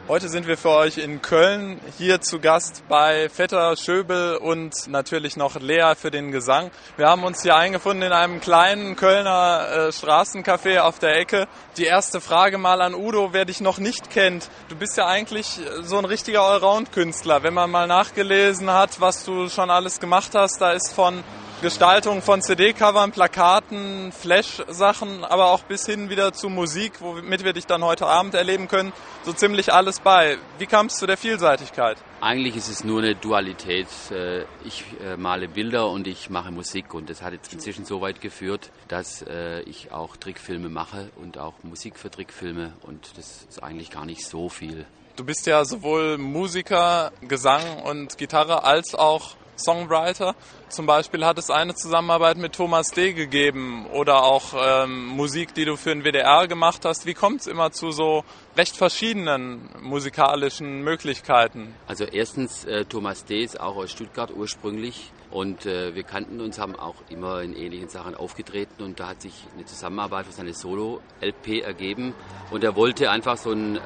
Heute sind wir für euch in Köln, hier zu Gast bei Vetter, Schöbel und natürlich noch Lea für den Gesang. Wir haben uns hier eingefunden in einem kleinen Kölner Straßencafé auf der Ecke. Die erste Frage mal an Udo, wer dich noch nicht kennt. Du bist ja eigentlich so ein richtiger Allround-Künstler. Wenn man mal nachgelesen hat, was du schon alles gemacht hast, da ist von Gestaltung von CD-Covern, Plakaten, Flash-Sachen, aber auch bis hin wieder zu Musik, womit wir dich dann heute Abend erleben können, so ziemlich alles bei. Wie kam es zu der Vielseitigkeit? Eigentlich ist es nur eine Dualität. Ich male Bilder und ich mache Musik und das hat jetzt inzwischen so weit geführt, dass ich auch Trickfilme mache und auch Musik für Trickfilme und das ist eigentlich gar nicht so viel. Du bist ja sowohl Musiker, Gesang und Gitarre als auch Songwriter. Zum Beispiel hat es eine Zusammenarbeit mit Thomas D. gegeben oder auch Musik, die du für den WDR gemacht hast. Wie kommt es immer zu so recht verschiedenen musikalischen Möglichkeiten? Also erstens, Thomas D. ist auch aus Stuttgart ursprünglich und wir kannten uns, haben auch immer in ähnlichen Sachen aufgetreten und da hat sich eine Zusammenarbeit für seine Solo-LP ergeben und er wollte einfach so ein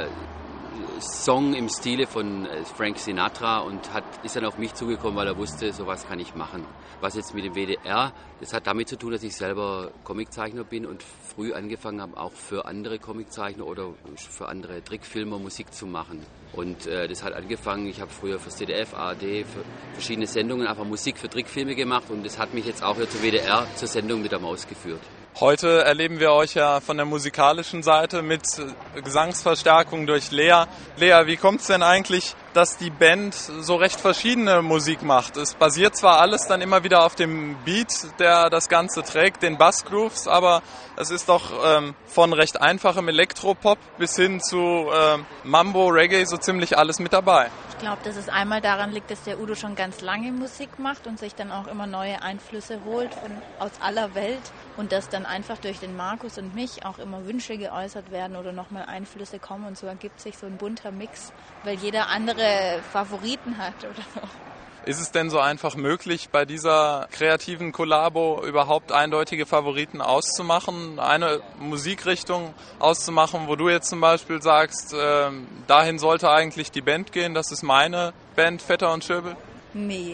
Song im Stile von Frank Sinatra und ist dann auf mich zugekommen, weil er wusste, sowas kann ich machen. Was jetzt mit dem WDR, das hat damit zu tun, dass ich selber Comiczeichner bin und früh angefangen habe, auch für andere Comiczeichner oder für andere Trickfilmer Musik zu machen. Und das hat angefangen, ich habe früher für ZDF, ARD, für verschiedene Sendungen einfach Musik für Trickfilme gemacht und das hat mich jetzt auch hier zur WDR, zur Sendung mit der Maus geführt. Heute erleben wir euch ja von der musikalischen Seite mit Gesangsverstärkung durch Lea. Lea, wie kommt es denn eigentlich, dass die Band so recht verschiedene Musik macht? Es basiert zwar alles dann immer wieder auf dem Beat, der das Ganze trägt, den Bassgrooves, aber es ist doch von recht einfachem Elektropop bis hin zu Mambo, Reggae, so ziemlich alles mit dabei. Ich glaube, dass es einmal daran liegt, dass der Udo schon ganz lange Musik macht und sich dann auch immer neue Einflüsse holt aus aller Welt und dass dann einfach durch den Markus und mich auch immer Wünsche geäußert werden oder nochmal Einflüsse kommen und so ergibt sich so ein bunter Mix, weil jeder andere Favoriten hat oder so. Ist es denn so einfach möglich, bei dieser kreativen Kollabo überhaupt eindeutige Favoriten auszumachen, eine Musikrichtung auszumachen, wo du jetzt zum Beispiel sagst, dahin sollte eigentlich die Band gehen, das ist meine Band, Vetter und Schöbel? Nee.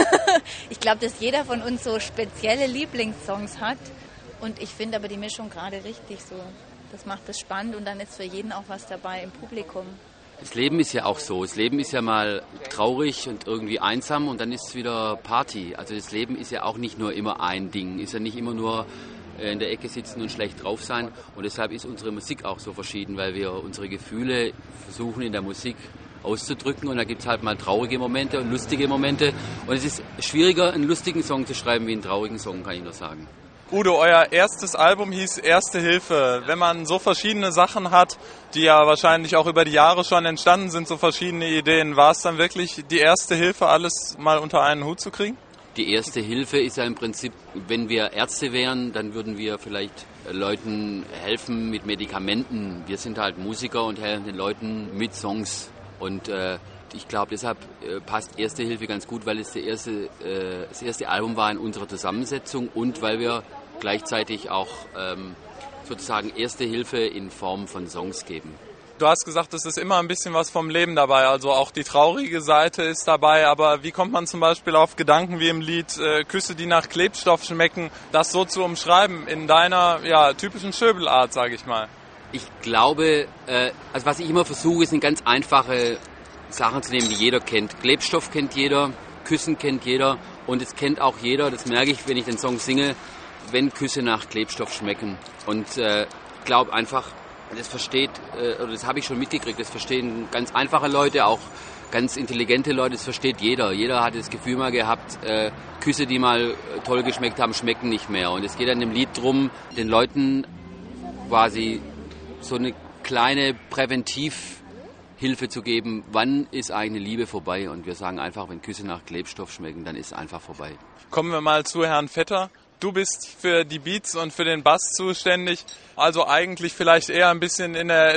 Ich glaube, dass jeder von uns so spezielle Lieblingssongs hat und ich finde aber die Mischung gerade richtig so. Das macht es spannend und dann ist für jeden auch was dabei im Publikum. Das Leben ist ja auch so. Das Leben ist ja mal traurig und irgendwie einsam und dann ist es wieder Party. Also das Leben ist ja auch nicht nur immer ein Ding. Ist ja nicht immer nur in der Ecke sitzen und schlecht drauf sein. Und deshalb ist unsere Musik auch so verschieden, weil wir unsere Gefühle versuchen in der Musik auszudrücken. Und da gibt es halt mal traurige Momente und lustige Momente. Und es ist schwieriger, einen lustigen Song zu schreiben wie einen traurigen Song, kann ich nur sagen. Udo, euer erstes Album hieß Erste Hilfe. Wenn man so verschiedene Sachen hat, die ja wahrscheinlich auch über die Jahre schon entstanden sind, so verschiedene Ideen, war es dann wirklich die erste Hilfe, alles mal unter einen Hut zu kriegen? Die erste Hilfe ist ja im Prinzip, wenn wir Ärzte wären, dann würden wir vielleicht Leuten helfen mit Medikamenten. Wir sind halt Musiker und helfen den Leuten mit Songs. Und ich glaube, deshalb passt Erste Hilfe ganz gut, weil es das erste Album war in unserer Zusammensetzung und weil wir gleichzeitig auch sozusagen Erste Hilfe in Form von Songs geben. Du hast gesagt, es ist immer ein bisschen was vom Leben dabei, also auch die traurige Seite ist dabei, aber wie kommt man zum Beispiel auf Gedanken wie im Lied Küsse, die nach Klebstoff schmecken, das so zu umschreiben in deiner typischen Schöbelart, sage ich mal? Ich glaube, also was ich immer versuche, sind ganz einfache Sachen zu nehmen, die jeder kennt. Klebstoff kennt jeder, Küssen kennt jeder und es kennt auch jeder, das merke ich, wenn ich den Song singe, wenn Küsse nach Klebstoff schmecken. Und ich glaube einfach, das versteht, oder das habe ich schon mitgekriegt, das verstehen ganz einfache Leute, auch ganz intelligente Leute, das versteht jeder. Jeder hat das Gefühl mal gehabt, Küsse, die mal toll geschmeckt haben, schmecken nicht mehr. Und es geht dann im Lied drum, den Leuten quasi so eine kleine Präventivhilfe zu geben, wann ist eine Liebe vorbei. Und wir sagen einfach, wenn Küsse nach Klebstoff schmecken, dann ist es einfach vorbei. Kommen wir mal zu Herrn Vetter. Du bist für die Beats und für den Bass zuständig, also eigentlich vielleicht eher ein bisschen in der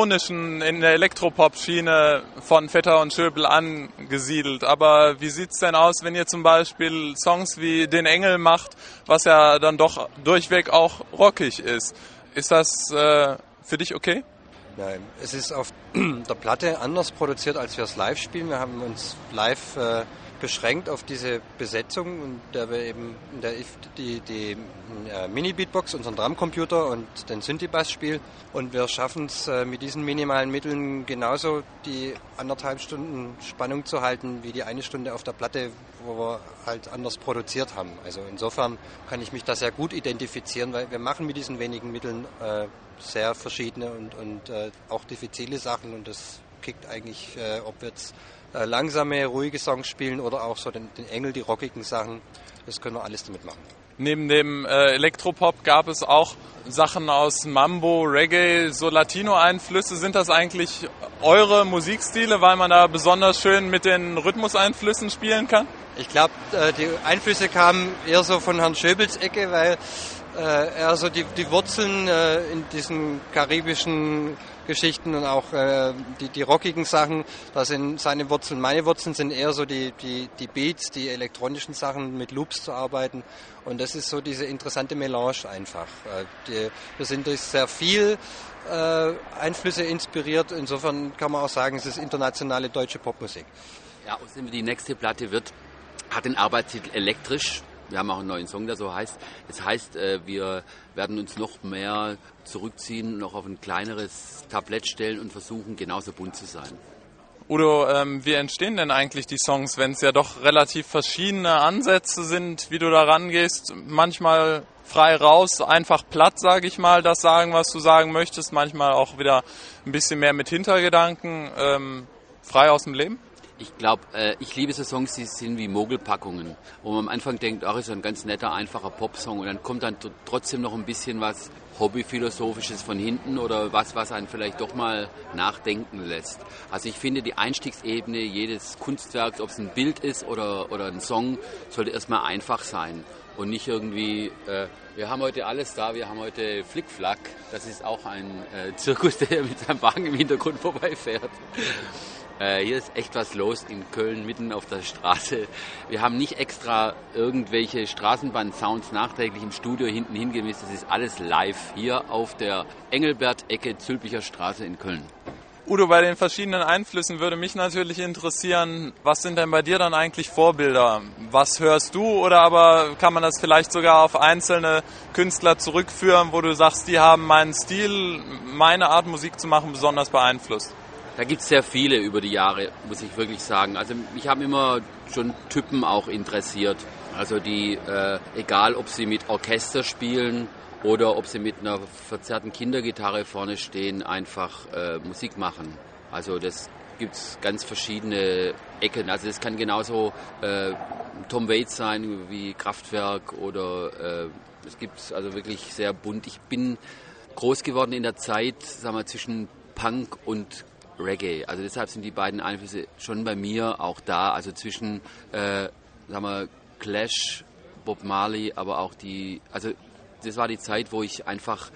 Elektropop-Schiene von Vetter und Schöbel angesiedelt. Aber wie sieht's denn aus, wenn ihr zum Beispiel Songs wie Den Engel macht, was ja dann doch durchweg auch rockig ist? Ist das für dich okay? Nein, es ist auf der Platte anders produziert, als wir es live spielen. Wir haben uns live beschränkt auf diese Besetzung, in der wir eben die Mini-Beatbox, unseren Drumcomputer und den Synthi-Bass spielen. Und wir schaffen es mit diesen minimalen Mitteln genauso die 1,5 Stunden Spannung zu halten wie die 1 Stunde auf der Platte, wo wir halt anders produziert haben. Also insofern kann ich mich da sehr gut identifizieren, weil wir machen mit diesen wenigen Mitteln sehr verschiedene und auch diffizile Sachen, und das kickt eigentlich, ob wir jetzt langsame, ruhige Songs spielen oder auch so den Engel, die rockigen Sachen, das können wir alles damit machen. Neben dem Elektropop gab es auch Sachen aus Mambo, Reggae, so Latino-Einflüsse. Sind das eigentlich eure Musikstile, weil man da besonders schön mit den Rhythmuseinflüssen spielen kann? Ich glaube, die Einflüsse kamen eher so von Herrn Schöbels Ecke, weil er so die Wurzeln in diesen karibischen Geschichten und auch die rockigen Sachen, da sind seine Wurzeln. Meine Wurzeln sind eher so die Beats, die elektronischen Sachen, mit Loops zu arbeiten. Und das ist so diese interessante Melange einfach. Wir sind durch sehr viel Einflüsse inspiriert. Insofern kann man auch sagen, es ist internationale deutsche Popmusik. Ja, außerdem die nächste Platte hat den Arbeitstitel Elektrisch. Wir haben auch einen neuen Song, der so heißt. Das heißt, wir werden uns noch mehr zurückziehen, noch auf ein kleineres Tablett stellen und versuchen, genauso bunt zu sein. Udo, wie entstehen denn eigentlich die Songs, wenn es ja doch relativ verschiedene Ansätze sind, wie du da rangehst? Manchmal frei raus, einfach platt, sage ich mal, das sagen, was du sagen möchtest. Manchmal auch wieder ein bisschen mehr mit Hintergedanken, frei aus dem Leben? Ich glaube, ich liebe so Songs, die sind wie Mogelpackungen, wo man am Anfang denkt, ach, ist so ein ganz netter, einfacher Popsong, und dann kommt dann trotzdem noch ein bisschen was Hobbyphilosophisches von hinten oder was einen vielleicht doch mal nachdenken lässt. Also ich finde, die Einstiegsebene jedes Kunstwerks, ob es ein Bild ist oder ein Song, sollte erstmal einfach sein und nicht irgendwie, wir haben heute alles da, wir haben heute Flickflack, das ist auch ein Zirkus, der mit seinem Wagen im Hintergrund vorbeifährt. Hier ist echt was los in Köln, mitten auf der Straße. Wir haben nicht extra irgendwelche Straßenbahn-Sounds nachträglich im Studio hinten hingemisst. Das ist alles live hier auf der Engelbert-Ecke Zülpicher Straße in Köln. Udo, bei den verschiedenen Einflüssen würde mich natürlich interessieren, was sind denn bei dir dann eigentlich Vorbilder? Was hörst du, oder aber kann man das vielleicht sogar auf einzelne Künstler zurückführen, wo du sagst, die haben meinen Stil, meine Art Musik zu machen, besonders beeinflusst? Da gibt es sehr viele über die Jahre, muss ich wirklich sagen. Also mich haben immer schon Typen auch interessiert. Also die, egal ob sie mit Orchester spielen oder ob sie mit einer verzerrten Kindergitarre vorne stehen, einfach Musik machen. Also das gibt's ganz verschiedene Ecken. Also das kann genauso Tom Waits sein wie Kraftwerk oder es gibt also wirklich sehr bunt. Ich bin groß geworden in der Zeit, sagen wir, zwischen Punk und Reggae. Also deshalb sind die beiden Einflüsse schon bei mir auch da. Also zwischen, sagen wir, Clash, Bob Marley, aber auch also das war die Zeit, wo ich einfach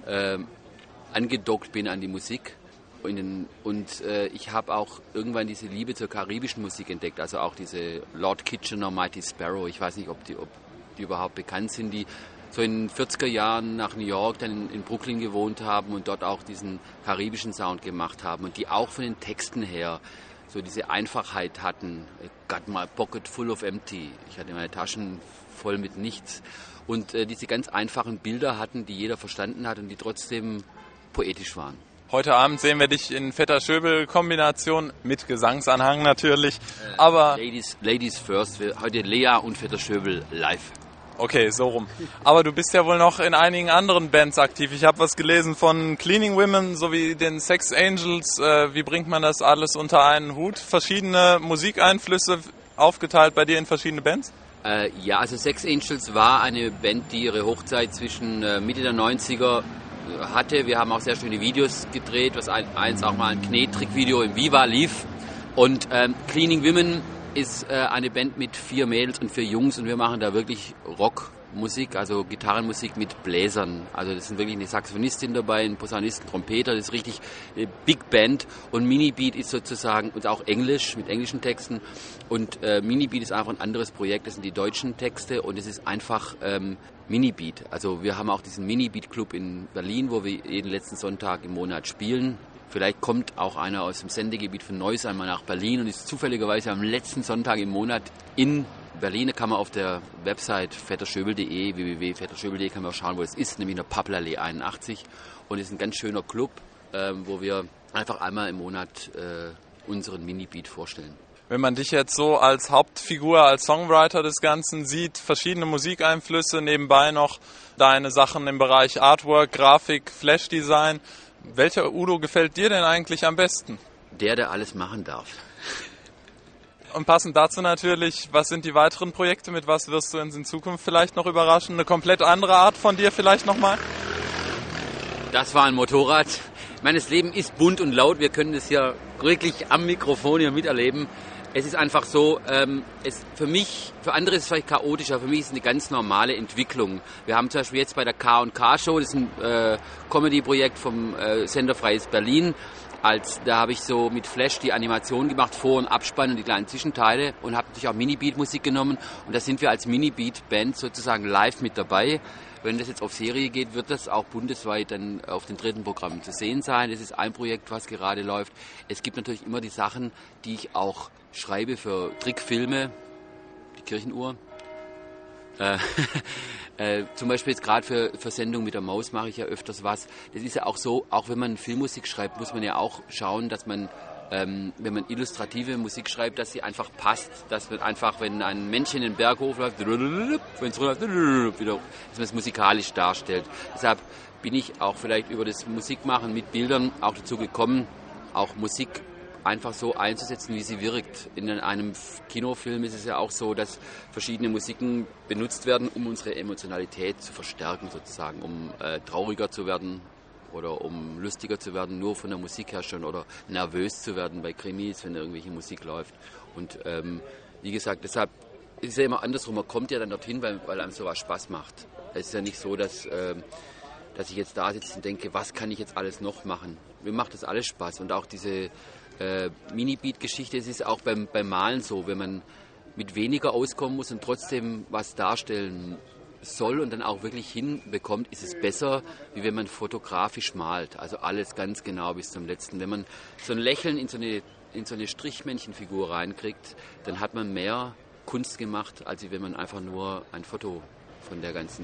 angedockt bin an die Musik. Und ich habe auch irgendwann diese Liebe zur karibischen Musik entdeckt. Also auch diese Lord Kitchener, Mighty Sparrow. Ich weiß nicht, ob die überhaupt bekannt sind, die so in den 40er Jahren nach New York, dann in Brooklyn gewohnt haben und dort auch diesen karibischen Sound gemacht haben und die auch von den Texten her so diese Einfachheit hatten. I got my pocket full of empty. Ich hatte meine Taschen voll mit nichts. Und diese ganz einfachen Bilder hatten, die jeder verstanden hat und die trotzdem poetisch waren. Heute Abend sehen wir dich in Vetter-Schöbel-Kombination mit Gesangsanhang natürlich. Aber Ladies first. Heute Lea und Vetter Schöbel live. Okay, so rum. Aber du bist ja wohl noch in einigen anderen Bands aktiv. Ich habe was gelesen von Cleaning Women sowie den Sex Angels. Wie bringt man das alles unter einen Hut? Verschiedene Musikeinflüsse aufgeteilt bei dir in verschiedene Bands? Ja, also Sex Angels war eine Band, die ihre Hochzeit zwischen Mitte der 90er hatte. Wir haben auch sehr schöne Videos gedreht, was eins auch mal ein Knetrick-Video im Viva lief. Und Cleaning Women ist eine Band mit 4 Mädels und 4 Jungs und wir machen da wirklich Rockmusik, also Gitarrenmusik mit Bläsern. Also das sind wirklich eine Saxophonistin dabei, ein Posaunisten, Trompeter, das ist richtig eine Big Band und Minibeat ist sozusagen, und auch Englisch, mit englischen Texten und Minibeat ist einfach ein anderes Projekt, das sind die deutschen Texte und es ist einfach Minibeat. Also wir haben auch diesen Minibeat Club in Berlin, wo wir jeden letzten Sonntag im Monat spielen. Vielleicht kommt auch einer aus dem Sendegebiet von Neuss einmal nach Berlin und ist zufälligerweise am letzten Sonntag im Monat in Berlin. Da kann man auf der Website vetterschöbel.de, www.vetterschöbel.de, kann man auch schauen, wo es ist, nämlich in der Pappelallee 81. Und es ist ein ganz schöner Club, wo wir einfach einmal im Monat unseren Mini-Beat vorstellen. Wenn man dich jetzt so als Hauptfigur, als Songwriter des Ganzen sieht, verschiedene Musikeinflüsse, nebenbei noch deine Sachen im Bereich Artwork, Grafik, Flashdesign. Welcher Udo gefällt dir denn eigentlich am besten? Der alles machen darf. Und passend dazu natürlich, was sind die weiteren Projekte? Mit was wirst du uns in Zukunft vielleicht noch überraschen? Eine komplett andere Art von dir vielleicht nochmal? Das war ein Motorrad. Das Leben ist bunt und laut. Wir können es ja wirklich am Mikrofon hier miterleben. Es ist einfach so, für mich, für andere ist es vielleicht chaotischer, für mich ist es eine ganz normale Entwicklung. Wir haben zum Beispiel jetzt bei der K&K Show, das ist ein Comedy-Projekt vom Sender Freies Berlin, da habe ich so mit Flash die Animation gemacht, Vor- und Abspann und die kleinen Zwischenteile und habe natürlich auch Mini-Beat-Musik genommen und da sind wir als Mini-Beat-Band sozusagen live mit dabei. Wenn das jetzt auf Serie geht, wird das auch bundesweit dann auf den dritten Programmen zu sehen sein. Das ist ein Projekt, was gerade läuft. Es gibt natürlich immer die Sachen, die ich auch schreibe für Trickfilme, die Kirchenuhr. Zum Beispiel jetzt gerade für Sendungen mit der Maus mache ich ja öfters was. Das ist ja auch so, auch wenn man Filmmusik schreibt, muss man ja auch schauen, dass man, wenn man illustrative Musik schreibt, dass sie einfach passt. Dass man einfach, wenn ein Männchen den Berg hochläuft, wenn es runterläuft, wieder, dass man es musikalisch darstellt. Deshalb bin ich auch vielleicht über das Musikmachen mit Bildern auch dazu gekommen, auch Musik einfach so einzusetzen, wie sie wirkt. In einem Kinofilm ist es ja auch so, dass verschiedene Musiken benutzt werden, um unsere Emotionalität zu verstärken sozusagen, um trauriger zu werden oder um lustiger zu werden, nur von der Musik her schon, oder nervös zu werden bei Krimis, wenn irgendwelche Musik läuft. Und wie gesagt, deshalb ist es ja immer andersrum, man kommt ja dann dorthin, weil einem sowas Spaß macht. Es ist ja nicht so, dass ich jetzt da sitze und denke, was kann ich jetzt alles noch machen? Mir macht das alles Spaß und auch diese Mini-Beat-Geschichte, es ist auch beim Malen so, wenn man mit weniger auskommen muss und trotzdem was darstellen soll und dann auch wirklich hinbekommt, ist es besser, wie wenn man fotografisch malt. Also alles ganz genau bis zum Letzten. Wenn man so ein Lächeln in so eine Strichmännchenfigur reinkriegt, dann hat man mehr Kunst gemacht, als wenn man einfach nur ein Foto von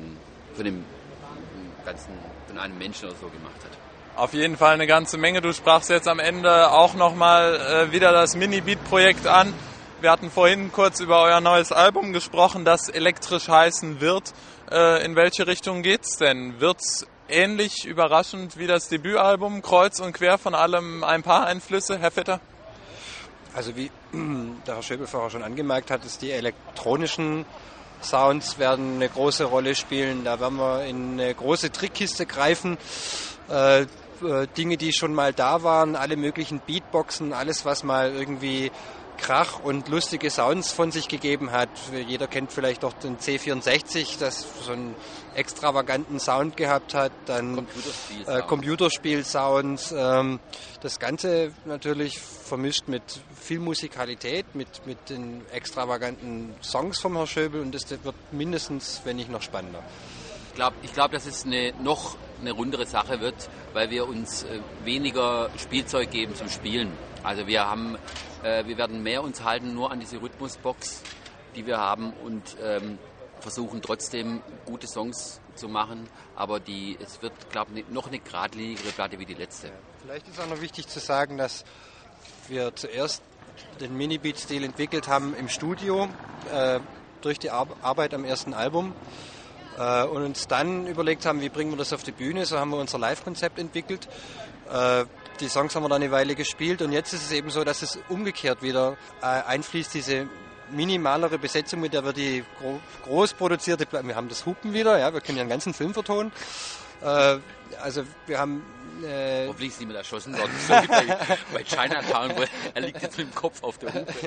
einem Menschen oder so gemacht hat. Auf jeden Fall eine ganze Menge. Du sprachst jetzt am Ende auch nochmal wieder das Mini-Beat-Projekt an. Wir hatten vorhin kurz über euer neues Album gesprochen, das elektrisch heißen wird. In welche Richtung geht's denn? Wird's ähnlich überraschend wie das Debütalbum, kreuz und quer von allem ein paar Einflüsse, Herr Vetter? Also wie der Herr Schöbel vorher schon angemerkt hat, ist die elektronischen Sounds werden eine große Rolle spielen. Da werden wir in eine große Trickkiste greifen. Dinge, die schon mal da waren, alle möglichen Beatboxen, alles, was mal irgendwie Krach und lustige Sounds von sich gegeben hat. Jeder kennt vielleicht auch den C64, das so einen extravaganten Sound gehabt hat. Dann Computerspiel-Sounds. Das Ganze natürlich vermischt mit viel Musikalität, mit den extravaganten Songs vom Herrn Schöbel, und das wird mindestens, wenn nicht noch spannender. Ich glaube, dass es noch eine rundere Sache wird, weil wir uns weniger Spielzeug geben zum Spielen. Also wir werden mehr uns halten nur an diese Rhythmusbox, die wir haben, und versuchen trotzdem gute Songs zu machen, aber es wird, glaube ich, noch eine geradlinigere Platte wie die letzte. Ja, vielleicht ist auch noch wichtig zu sagen, dass wir zuerst den Mini-Beat-Stil entwickelt haben im Studio durch die Arbeit am ersten Album. Und uns dann überlegt haben, wie bringen wir das auf die Bühne. So haben wir unser Live-Konzept entwickelt. Die Songs haben wir dann eine Weile gespielt, und jetzt ist es eben so, dass es umgekehrt wieder einfließt, diese minimalere Besetzung, mit der wir die groß produzierte, wir haben das Hupen wieder, ja, wir können ja einen ganzen Film vertonen. Also wir haben... Hoffentlich ist niemand erschossen worden, so wie bei Chinatown, wo er liegt jetzt mit dem Kopf auf der Hupe.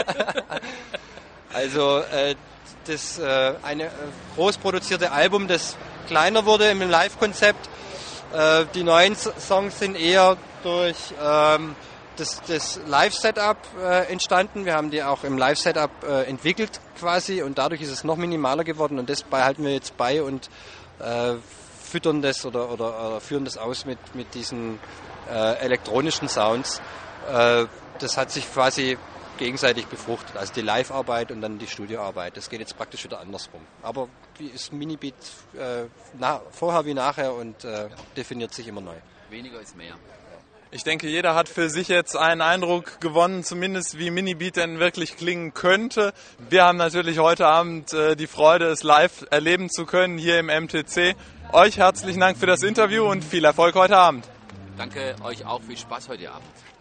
Also das eine groß produzierte Album, das kleiner wurde im Live-Konzept. Die neuen Songs sind eher durch das Live-Setup entstanden. Wir haben die auch im Live-Setup entwickelt quasi, und dadurch ist es noch minimaler geworden, und das behalten wir jetzt bei und füttern das oder führen das aus mit diesen elektronischen Sounds. Das hat sich quasi gegenseitig befruchtet. Also die Live-Arbeit und dann die Studioarbeit. Das geht jetzt praktisch wieder andersrum. Aber wie ist Minibeat vorher wie nachher und definiert sich immer neu. Weniger ist mehr. Ich denke, jeder hat für sich jetzt einen Eindruck gewonnen, zumindest wie Minibeat denn wirklich klingen könnte. Wir haben natürlich heute Abend die Freude, es live erleben zu können hier im MTC. Euch herzlichen Dank für das Interview und viel Erfolg heute Abend. Danke euch auch, viel Spaß heute Abend.